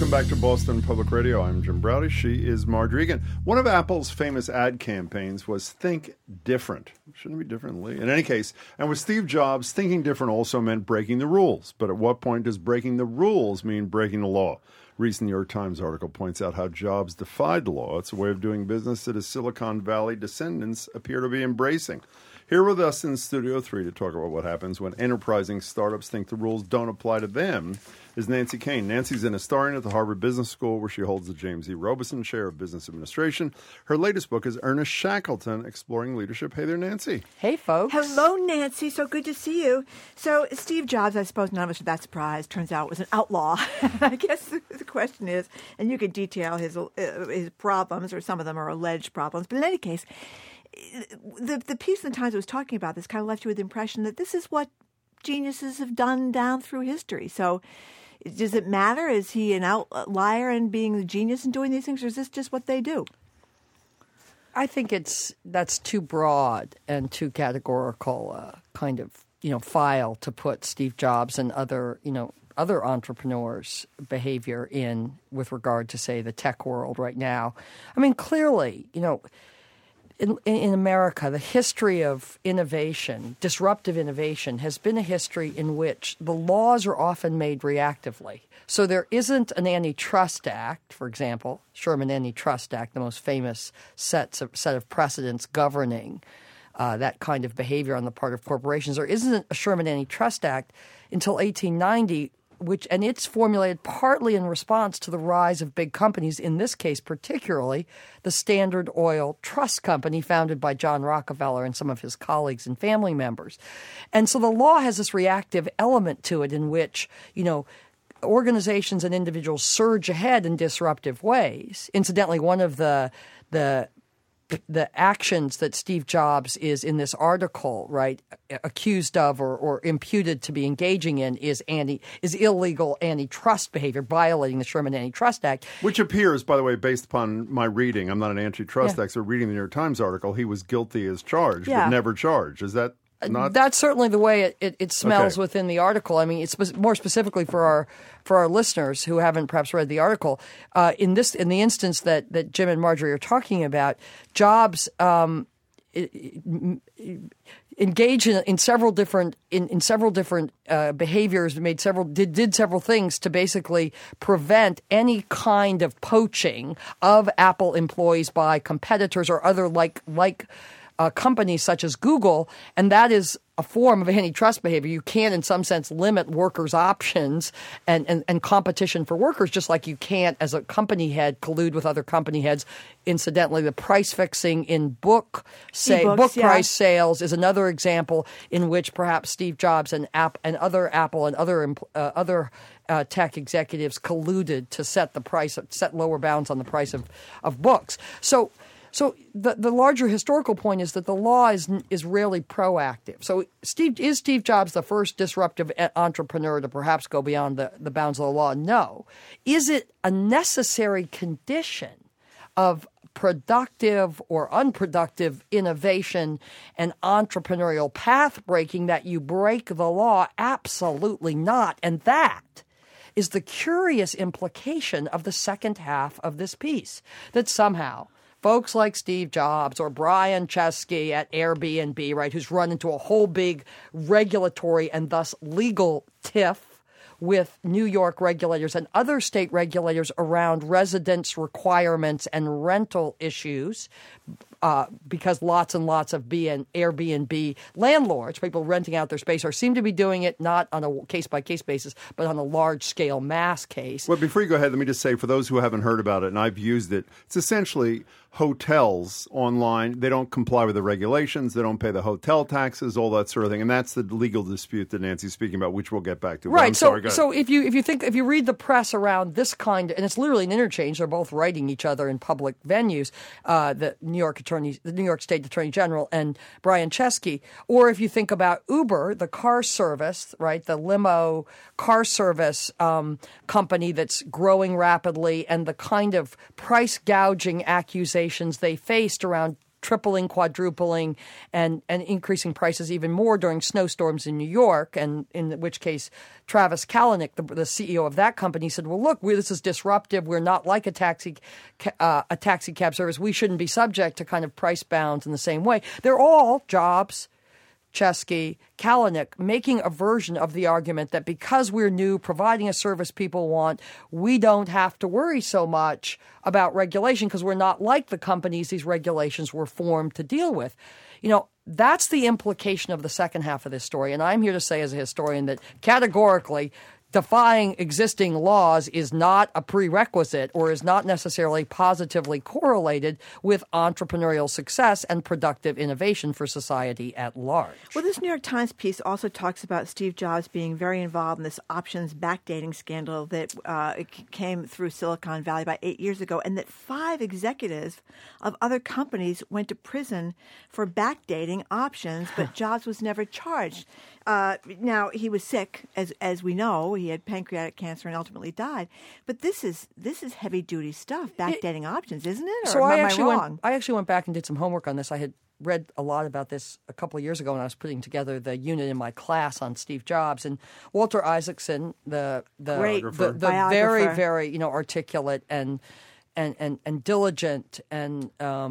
Welcome back to Boston Public Radio. I'm Jim Braude. She is Margery Eagan. One of Apple's famous ad campaigns was Think Different. Shouldn't it be differently? In any case, and with Steve Jobs, thinking different also meant breaking the rules. But at what point does breaking the rules mean breaking the law? A recent New York Times article points out how Jobs defied the law. It's a way of doing business that his Silicon Valley descendants appear to be embracing. Here with us in Studio 3 to talk about what happens when enterprising startups think the rules don't apply to them is Nancy Koehn. Nancy's an historian at the Harvard Business School, where she holds the James E. Robeson Chair of Business Administration. Her latest book is Ernest Shackleton, Exploring Leadership. Hey there, Nancy. Hey, folks. Hello, Nancy. So good to see you. So Steve Jobs, I suppose none of us are that surprised, turns out was an outlaw. I guess the question is, and you could detail his problems, or some of them are alleged problems, but in any case, the piece in the Times that was talking about this kind of left you with the impression that this is what geniuses have done down through history. So does it matter? Is he an outlier in being the genius in doing these things, or is this just what they do? I think that's too broad and too categorical kind of file to put Steve Jobs and other entrepreneurs' behavior in with regard to, say, the tech world right now. I mean, clearly, in America, the history of innovation, disruptive innovation, has been a history in which the laws are often made reactively. So there isn't an antitrust act, for example, Sherman Antitrust Act, the most famous set of precedents governing that kind of behavior on the part of corporations. There isn't a Sherman Antitrust Act until 1890, and it's formulated partly in response to the rise of big companies, in this case particularly the Standard Oil Trust Company, founded by John Rockefeller and some of his colleagues and family members. And so the law has this reactive element to it in which, organizations and individuals surge ahead in disruptive ways. Incidentally, one of the actions that Steve Jobs is in this article, right, accused of or imputed to be engaging in is illegal antitrust behavior, violating the Sherman Antitrust Act. Which appears, by the way, based upon my reading, I'm not an antitrust expert, reading the New York Times article, he was guilty as charged, but never charged. Is that not? That's certainly the way it smells within the article. I mean, it's more specifically for our listeners who haven't perhaps read the article. In the instance that Jim and Margery are talking about, Jobs engaged in several different behaviors, did several things to basically prevent any kind of poaching of Apple employees by competitors or other like companies such as Google, and that is a form of antitrust behavior. You can, in some sense, limit workers' options and competition for workers, just like you can't, as a company head, collude with other company heads. Incidentally, the price fixing in book price sales is another example in which perhaps Steve Jobs and other Apple and other tech executives colluded to set lower bounds on the price of books. So the larger historical point is that the law is rarely proactive. So is Steve Jobs the first disruptive entrepreneur to perhaps go beyond the bounds of the law? No. Is it a necessary condition of productive or unproductive innovation and entrepreneurial path breaking that you break the law? Absolutely not. And that is the curious implication of the second half of this piece, that somehow folks like Steve Jobs or Brian Chesky at Airbnb, right, who's run into a whole big regulatory and thus legal tiff with New York regulators and other state regulators around residence requirements and rental issues, because lots and lots of Airbnb landlords, people renting out their space, seem to be doing it not on a case-by-case basis, but on a large-scale mass case. Well, before you go ahead, let me just say, for those who haven't heard about it, and I've used it, it's essentially hotels online. They don't comply with the regulations. They don't pay the hotel taxes, all that sort of thing. And that's the legal dispute that Nancy's speaking about, which we'll get back to. Right. So if you read the press around this kind, and it's literally an interchange, they're both writing each other in public venues, the New York State Attorney General and Brian Chesky, or if you think about Uber, the car service, right, the limo car service company that's growing rapidly, and the kind of price gouging accusations they faced around tripling, quadrupling, and increasing prices even more during snowstorms in New York, and in which case Travis Kalanick, the CEO of that company, said, well, look, this is disruptive. We're not like a taxi cab service. We shouldn't be subject to kind of price bounds in the same way. They're all Jobs, Chesky, Kalanick making a version of the argument that because we're new, providing a service people want, we don't have to worry so much about regulation because we're not like the companies these regulations were formed to deal with. That's the implication of the second half of this story. And I'm here to say as a historian that categorically defying existing laws is not a prerequisite or is not necessarily positively correlated with entrepreneurial success and productive innovation for society at large. Well, this New York Times piece also talks about Steve Jobs being very involved in this options backdating scandal that came through Silicon Valley about 8 years ago, and that 5 executives of other companies went to prison for backdating options, but Jobs was never charged. Now, he was sick, as we know. He had pancreatic cancer and ultimately died. But this is heavy duty stuff, backdating options, isn't it? Or so am I wrong? I actually went back and did some homework on this. I had read a lot about this a couple of years ago when I was putting together the unit in my class on Steve Jobs, and Walter Isaacson, the very, very articulate and diligent and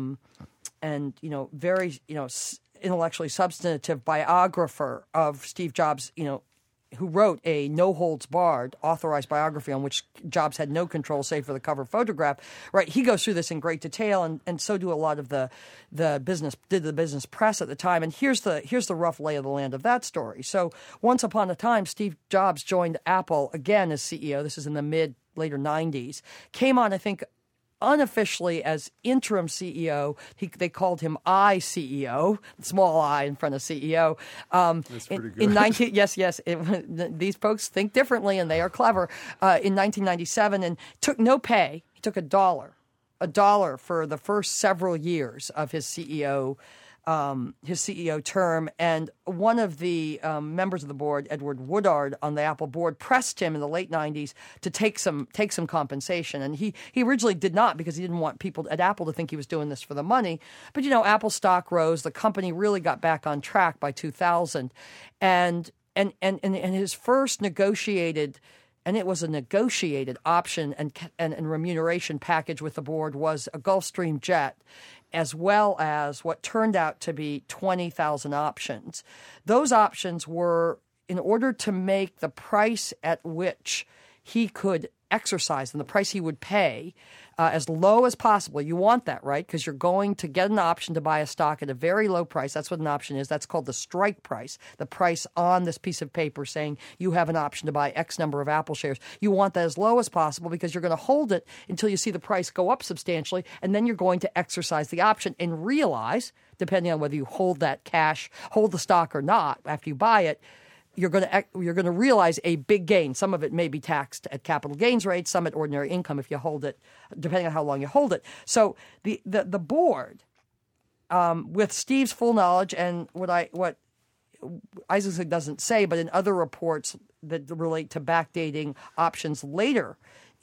very intellectually substantive biographer of Steve Jobs, who wrote a no-holds-barred authorized biography on which Jobs had no control save for the cover photograph. Right, he goes through this in great detail, and so do a lot of the business press at the time. And here's the rough lay of the land of that story. So once upon a time, Steve Jobs joined Apple again as CEO. This is in the later 90s. Came on, I think, unofficially as interim CEO. They called him iCEO, small I in front of CEO. That's pretty good. Yes. These folks think differently, and they are clever. In 1997, and took no pay. He took $1 for the first several years of his CEO term. And one of the members of the board, Edward Woodard, on the Apple board, pressed him in the late 90s to take some compensation. And he originally did not, because he didn't want people at Apple to think he was doing this for the money. But, Apple stock rose. The company really got back on track by 2000. And his first negotiated, and it was a negotiated option and remuneration package with the board, was a Gulfstream jet, as well as what turned out to be 20,000 options. Those options were in order to make the price at which he could exercise them, the price he would pay, as low as possible. You want that, right? Because you're going to get an option to buy a stock at a very low price. That's what an option is. That's called the strike price, the price on this piece of paper saying you have an option to buy X number of Apple shares. You want that as low as possible because you're going to hold it until you see the price go up substantially, and then you're going to exercise the option and realize, depending on whether you hold that cash, hold the stock or not after you buy it, you're going to realize a big gain. Some of it may be taxed at capital gains rates, some at ordinary income if you hold it, depending on how long you hold it. So the board, with Steve's full knowledge and what Isaacson doesn't say, but in other reports that relate to backdating options later,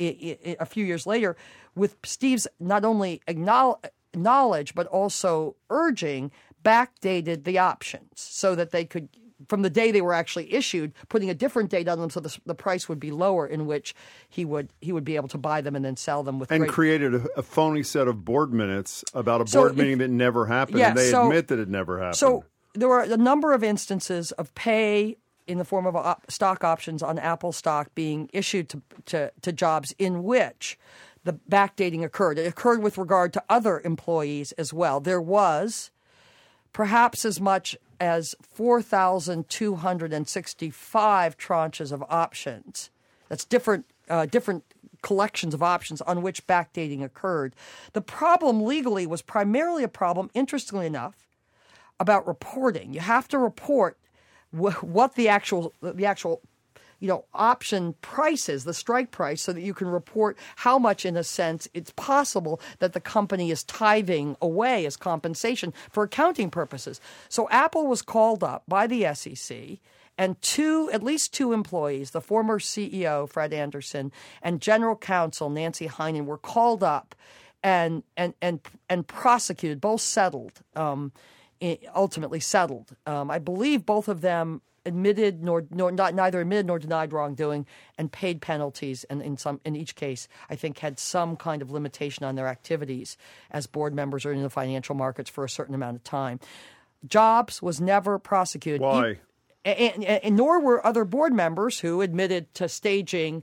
a few years later, with Steve's not only knowledge but also urging, backdated the options so that they could, from the day they were actually issued, putting a different date on them so the price would be lower, in which he would be able to buy them and then sell them with. And created a phony set of board minutes about a board meeting that never happened, and they admit that it never happened. So there were a number of instances of pay in the form of stock options on Apple stock being issued to Jobs in which the backdating occurred. It occurred with regard to other employees as well. There was perhaps as much as 4,265 tranches of options. That's different collections of options on which backdating occurred. The problem legally was primarily a problem, interestingly enough, about reporting. You have to report what the actual option price is, the strike price, so that you can report how much, in a sense, it's possible that the company is tithing away as compensation for accounting purposes. So Apple was called up by the SEC, and at least two employees, the former CEO, Fred Anderson, and general counsel, Nancy Heinen, were called up and prosecuted, both settled, ultimately settled. I believe both of them admitted neither admitted nor denied wrongdoing and paid penalties, and in each case I think had some kind of limitation on their activities as board members or in the financial markets for a certain amount of time. Jobs was never prosecuted. Why? And nor were other board members who admitted to staging,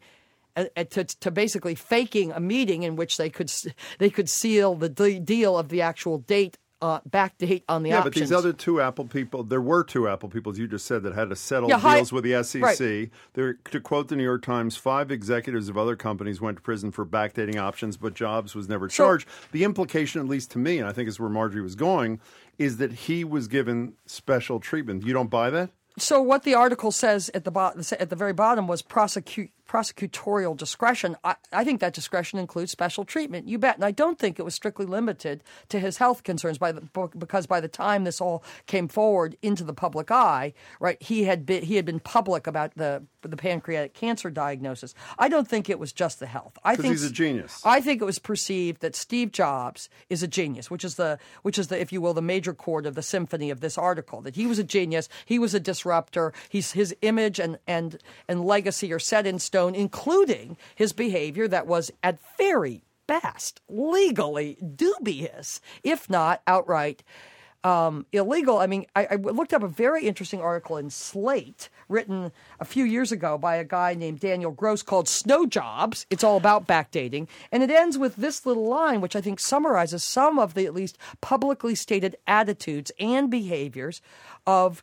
to basically faking a meeting in which they could seal the deal of the actual date. Back date on the options. But these other two Apple people, there were two Apple people, as you just said, that had to settle deals with the SEC. Right. To quote the New York Times, 5 executives of other companies went to prison for backdating options, but Jobs was never charged. The implication, at least to me, and I think is where Marjorie was going, is that he was given special treatment. You don't buy that? So what the article says at the very bottom was prosecutorial discretion. I think that discretion includes special treatment. You bet. And I don't think it was strictly limited to his health concerns because by the time this all came forward into the public eye, right, he had been public about the pancreatic cancer diagnosis. I don't think it was just the health. I think he's a genius. I think it was perceived that Steve Jobs is a genius, which is the if you will the major chord of the symphony of this article. That he was a genius. He was a disruptor. His image and legacy are set in stone, including his behavior that was at very best legally dubious, if not outright illegal. I mean, I looked up a very interesting article in Slate written a few years ago by a guy named Daniel Gross called Snow Jobs. It's all about backdating. And it ends with this little line, which I think summarizes some of the at least publicly stated attitudes and behaviors of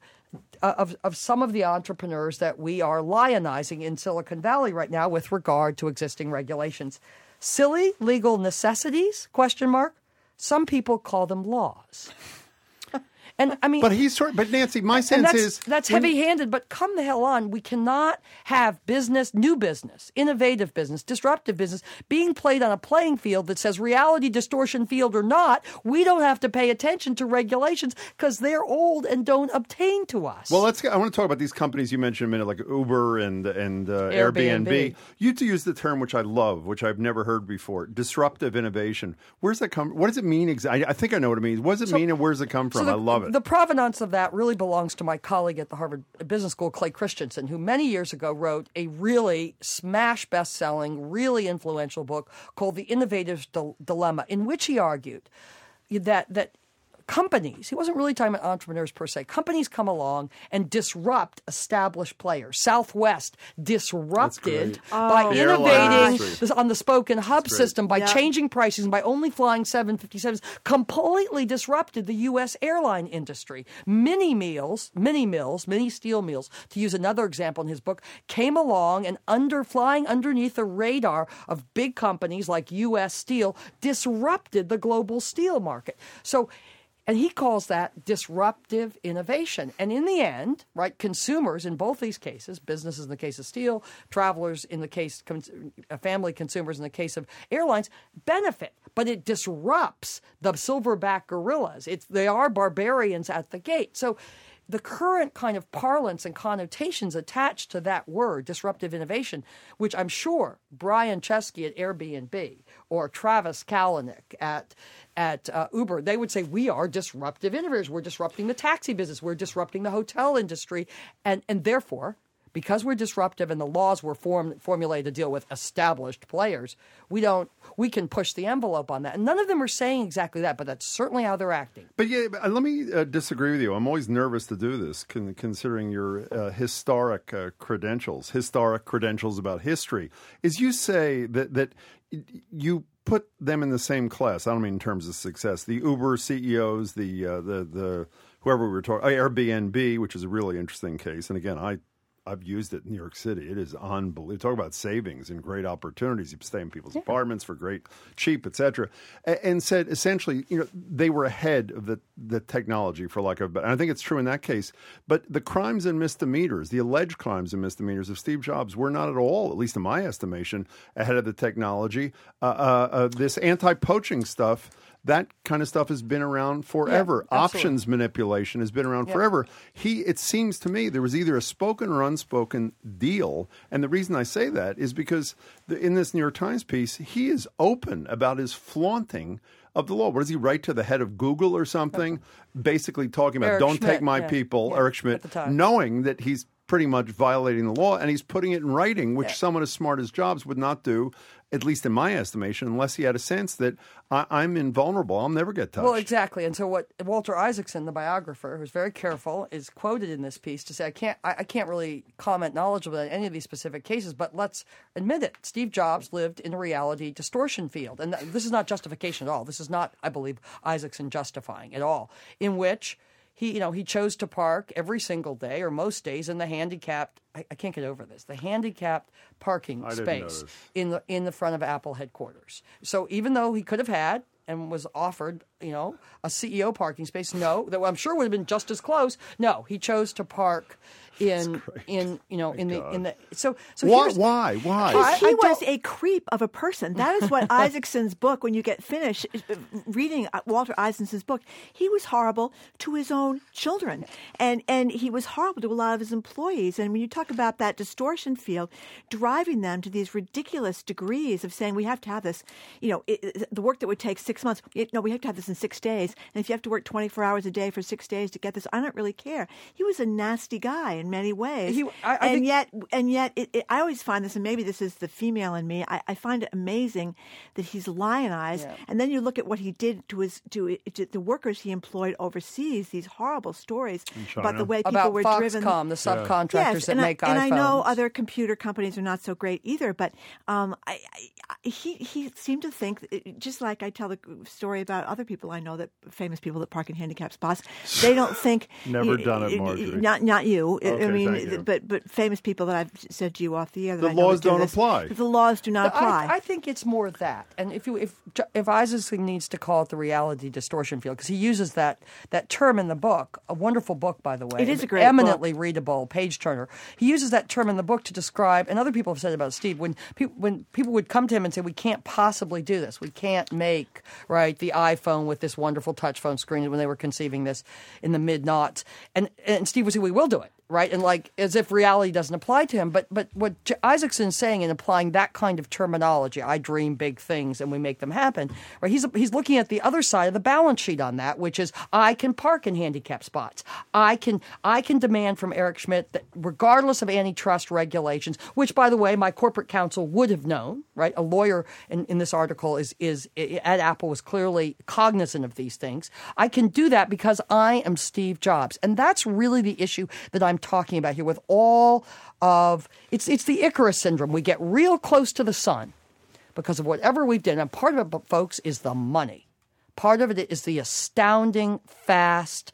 some of the entrepreneurs that we are lionizing in Silicon Valley right now with regard to existing regulations. Silly legal necessities? ? Some people call them laws. And I mean, but Nancy, my sense is that's heavy-handed. But come the hell on, we cannot have new business, innovative business, disruptive business being played on a playing field that says reality distortion field or not. We don't have to pay attention to regulations because they're old and don't obtain to us. Well, I want to talk about these companies you mentioned a minute, like Uber and Airbnb. You to use the term which I love, which I've never heard before, disruptive innovation. Where's that come? What does it mean exactly? I think I know what it means. What does it mean, and where does it come from? I love it. The provenance of that really belongs to my colleague at the Harvard Business School, Clay Christensen, who many years ago wrote a really smash best-selling, really influential book called The Innovator's Dilemma, in which he argued that companies, he wasn't really talking about entrepreneurs per se, companies come along and disrupt established players. Southwest disrupted by innovating on the spoke and hub system, by changing prices, and by only flying 757s, completely disrupted the U.S. airline industry. Mini steel mills, to use another example in his book, came along and flying underneath the radar of big companies like U.S. Steel, disrupted the global steel market. And he calls that disruptive innovation. And in the end, right, consumers in both these cases, businesses in the case of steel, travelers in the case, family consumers in the case of airlines, benefit. But it disrupts the silverback gorillas. They are barbarians at the gate. So the current kind of parlance and connotations attached to that word, disruptive innovation, which I'm sure Brian Chesky at Airbnb or Travis Kalanick at Uber, they would say, we are disruptive innovators. We're disrupting the taxi business. We're disrupting the hotel industry. And therefore, because we're disruptive and the laws were formulated to deal with established players, we can push the envelope on that. And none of them are saying exactly that, but that's certainly how they're acting. But let me disagree with you. I'm always nervous to do this, considering your historic credentials about history. Is you say that you put them in the same class. I don't mean in terms of success. The Uber CEOs, the whoever we were talking, Airbnb, which is a really interesting case. And again, I've used it in New York City. It is unbelievable. Talk about savings and great opportunities. You stay in people's apartments for cheap, et cetera. And said essentially, they were ahead of the technology, for lack of, and I think it's true in that case. But the crimes and misdemeanors, the alleged crimes and misdemeanors of Steve Jobs were not at all, at least in my estimation, ahead of the technology. This anti-poaching stuff that kind of stuff has been around forever. Yeah, options manipulation has been around forever. It seems to me there was either a spoken or unspoken deal. And the reason I say that is because in this New York Times piece, he is open about his flaunting of the law. What does he write to the head of Google or something? Basically talking about, Eric don't Schmidt, take my people, Eric Schmidt, knowing that he's pretty much violating the law, and he's putting it in writing, which someone as smart as Jobs would not do, at least in my estimation, unless he had a sense that I'm invulnerable. I'll never get touched. Well, exactly. And so what Walter Isaacson, the biographer, who's very careful, is quoted in this piece to say, I can't really comment knowledgeably on any of these specific cases, but let's admit it. Steve Jobs lived in a reality distortion field. And this is not justification at all. This is not, I believe, Isaacson justifying at all, in which he chose to park every single day or most days in the handicapped. I can't get over this. The handicapped parking space in the front of Apple headquarters. So even though he could have had and was offered, a CEO parking space, that I'm sure would have been just as close. No, he chose to park in the so why he was a creep of a person. That is what Isaacson's book, when you get finished reading Walter Isaacson's book, he was horrible to his own children, and he was horrible to a lot of his employees. And when you talk about that distortion field driving them to these ridiculous degrees of saying we have to have this, the work that would take 6 months, we have to have this in 6 days, and if you have to work 24 hours a day for 6 days to get this, I don't really care. He was a nasty guy in many ways. Yet I always find this, and maybe this is the female in me, I find it amazing that he's lionized. Yeah. And then you look at what he did to the workers he employed overseas, these horrible stories about the way people about were Foxconn, driven. The subcontractors that make iPhones. And I know other computer companies are not so great either, but he seemed to think, just like I tell the story about other people I know, that famous people that park in handicapped spots, they don't think... Never done it, Marjorie. Not you. Okay, I mean, but famous people that I've said to you off the air that the I know laws do don't this, apply. The laws do not apply. I think it's more that. And if Isaacson needs to call it the reality distortion field, because he uses that term in the book, a wonderful book, by the way. It is a great eminently book. Readable, page turner. He uses that term in the book to describe, and other people have said about Steve, when people would come to him and say, we can't possibly do this. We can't make the iPhone with this wonderful touch phone screen, when they were conceiving this in the mid-noughts. And Steve would say, we will do it. Right, and as if reality doesn't apply to him. But what Isaacson's saying in applying that kind of terminology, I dream big things and we make them happen. Right, he's looking at the other side of the balance sheet on that, which is I can park in handicapped spots. I can demand from Eric Schmidt that, regardless of antitrust regulations, which, by the way, my corporate counsel would have known. Right, a lawyer in this article is at Apple was clearly cognizant of these things. I can do that because I am Steve Jobs, and that's really the issue that I'm talking about here with all of it's the Icarus syndrome. We get real close to the sun because of whatever we've done. And part of it, folks, is the money. Part of it is the astounding, fast,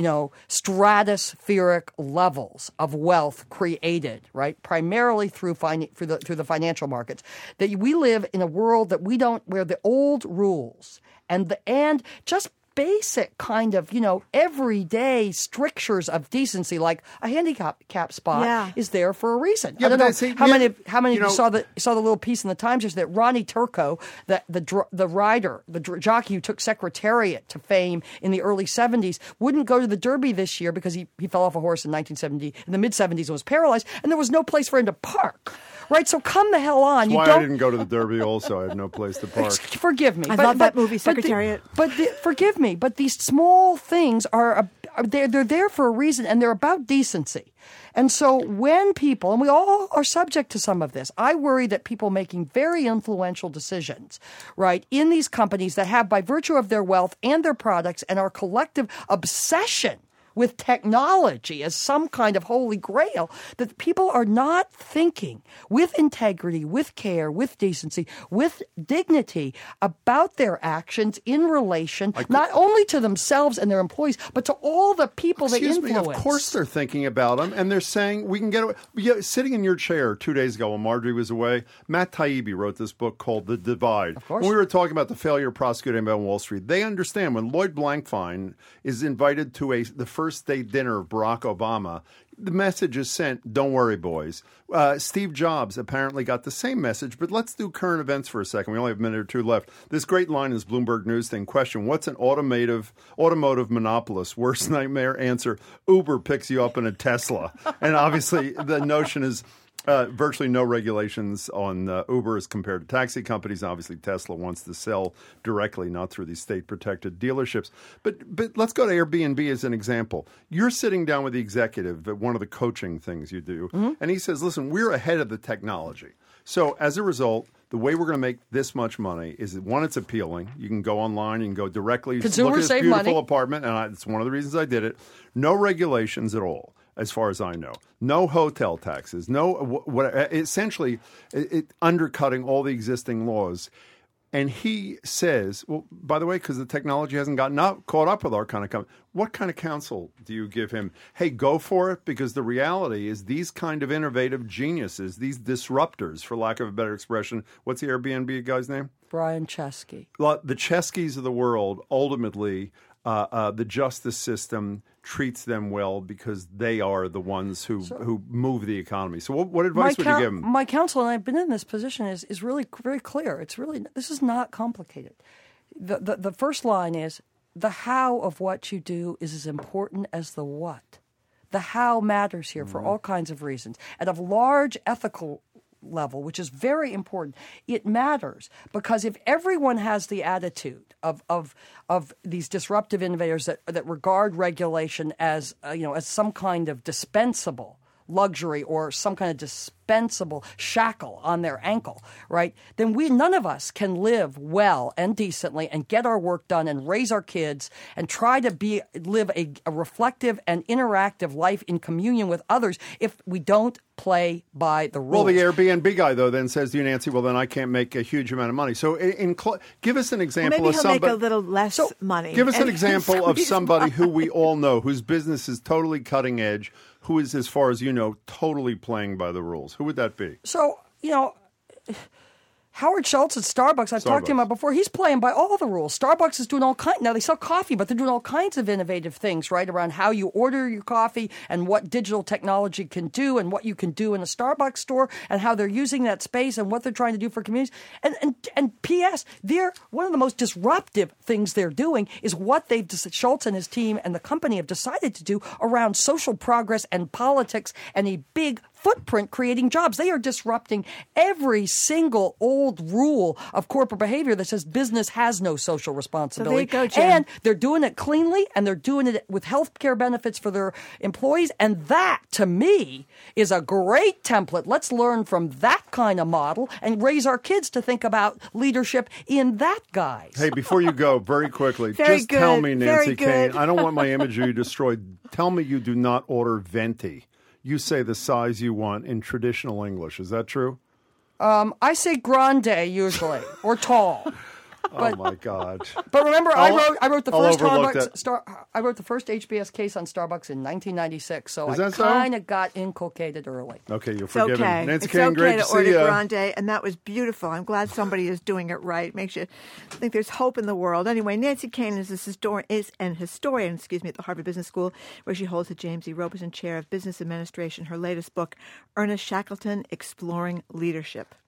stratospheric levels of wealth created, right? Primarily through the financial markets. That we live in a world where the old rules and just basic kind of, everyday strictures of decency, like a handicap spot, is there for a reason. Yeah, I don't know how many of you saw the little piece in the Times yesterday that Ronnie Turco, the rider, the jockey who took Secretariat to fame in the early 70s, wouldn't go to the Derby this year because he fell off a horse in the mid-70s and was paralyzed, and there was no place for him to park. Right, so come the hell on. That's why I didn't go to the Derby also. I had no place to park. Forgive me. I love that movie, Secretariat. Forgive me, but these small things they're there for a reason, and they're about decency. And so when people, and we all are subject to some of this, I worry that people making very influential decisions, right, in these companies that have, by virtue of their wealth and their products and our collective obsession with technology as some kind of holy grail, that people are not thinking with integrity, with care, with decency, with dignity about their actions in relation not only to themselves and their employees, but to all the people they influence. Of course they're thinking about them, and they're saying, we can get away. Sitting in your chair 2 days ago when Marjorie was away, Matt Taibbi wrote this book called The Divide. Of course. When we were talking about the failure of prosecuting on Wall Street, they understand when Lloyd Blankfein is invited to the first day dinner of Barack Obama, the message is sent, don't worry, boys. Steve Jobs apparently got the same message, but let's do current events for a second. We only have a minute or two left. This great line is Bloomberg News thing. Question, what's an automotive monopolist's worst nightmare? Answer, Uber picks you up in a Tesla. And obviously the notion is virtually no regulations on Uber as compared to taxi companies. Obviously, Tesla wants to sell directly, not through these state-protected dealerships. But let's go to Airbnb as an example. You're sitting down with the executive at one of the coaching things you do, and he says, listen, we're ahead of the technology. So as a result, the way we're going to make this much money is that, one, it's appealing. You can go online, you can go directly Consumers look at this save beautiful money. apartment, and it's one of the reasons I did it. No regulations at all, as far as I know. No hotel taxes. No, essentially, it undercutting all the existing laws. And he says, well, by the way, because the technology hasn't caught up with our kind of company, what kind of counsel do you give him? Hey, go for it, because the reality is these kind of innovative geniuses, these disruptors, for lack of a better expression, what's the Airbnb guy's name? Brian Chesky. The Cheskys of the world, ultimately, the justice system treats them well because they are the ones who move the economy. So what advice would you give them? My counsel, and I've been in this position, is really very clear. This is not complicated. The first line is, the how of what you do is as important as the what. The how matters here for all kinds of reasons. At a large ethical level, which is very important, it matters because if everyone has the attitude of these disruptive innovators that regard regulation as as some kind of dispensable luxury or some kind of dispensable shackle on their ankle, right? Then none of us can live well and decently and get our work done and raise our kids and try to live a reflective and interactive life in communion with others if we don't play by the rules. Well, the Airbnb guy, though, then says to you, Nancy, well, then I can't make a huge amount of money. So give us an example maybe of he'll somebody. make a little less money. Give us an example of squeeze somebody more. who we all know, whose business is totally cutting edge, who is, as far as you know, totally playing by the rules. Who would that be? So, Howard Schultz at Starbucks, I've talked to him about before, he's playing by all the rules. Starbucks is doing now they sell coffee, but they're doing all kinds of innovative things, right, around how you order your coffee and what digital technology can do and what you can do in a Starbucks store and how they're using that space and what they're trying to do for communities. And P.S., one of the most disruptive things they're doing is what Schultz and his team and the company have decided to do around social progress and politics and a big footprint creating jobs. They are disrupting every single old rule of corporate behavior that says business has no social responsibility. So there you go, Jim. And they're doing it cleanly and they're doing it with health care benefits for their employees. And that, to me, is a great template. Let's learn from that kind of model and raise our kids to think about leadership in that guise. Hey, before you go, very quickly, Very just tell good, me, very Nancy good. Kane, I don't want my imagery destroyed. Tell me you do not order venti. You say the size you want in traditional English. Is that true? I say grande usually, or tall. Oh my God! But remember, I wrote the first overlooked I wrote the first HBS case on Starbucks in 1996, so Is I that so? kind of got inculcated early. Okay, you're It's forgiven. okay. Nancy It's Kane, okay great to to see order you. grande, and that was beautiful. I'm glad somebody is doing it right. Makes you think there's hope in the world. Anyway, Nancy Kane is an historian, at the Harvard Business School, where she holds the James E. Robeson Chair of Business Administration. Her latest book, Ernest Shackleton, Exploring Leadership.